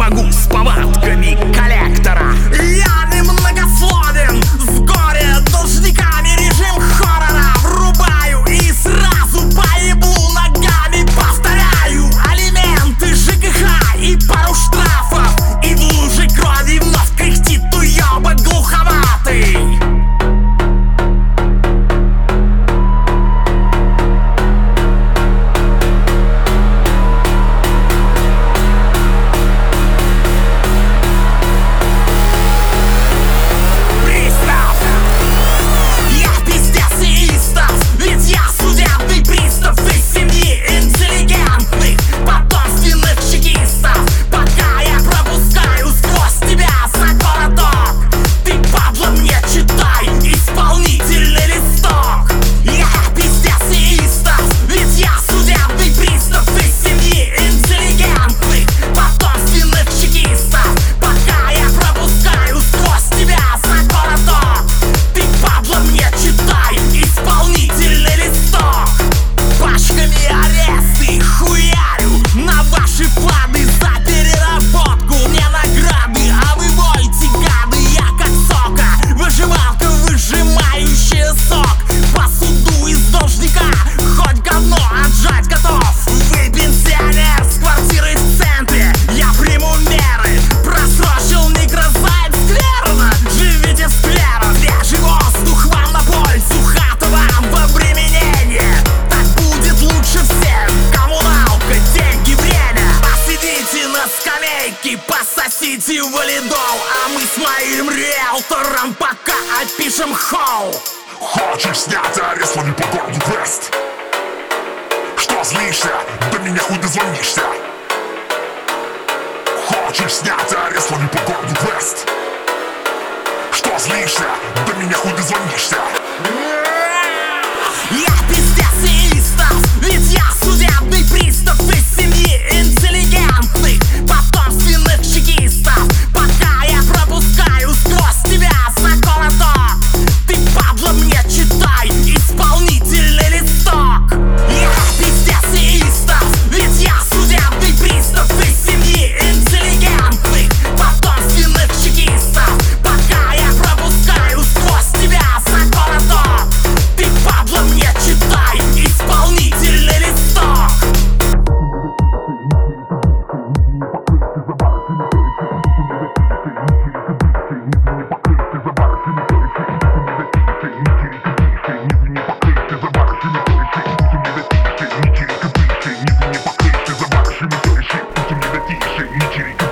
могу с повадками коллектора. Я немногословен, с горя должниками, режим хоррора врубаю и сразу поеблу ногами. Повторяю алименты ЖКХ и пару штрафов, и в луже крови вновь кряхтит уёбок глуховатый. Пососите валидол, а мы с моим риэлтором пока опишем холл. Хочешь снять арест, лови по городу Вест. Что злишься? До меня хуй дозвонишься. Хочешь снять арест, лови по городу Вест. Что злишься? До меня хуй дозвонишься. Я пиздец и истов, ведь я судебный пристав из семьи интеллигентных потомственных чекистов. Пока я пропускаю сквозь тебя заколоток, ты, падла, мне читай исполнительный листок. Я пиздец и истов, ведь я судебный пристав из семьи интеллигентных потомственных чекистов. Пока я пропускаю сквозь тебя заколоток, ты, падла, мне читай исполнительный листок. Ничего не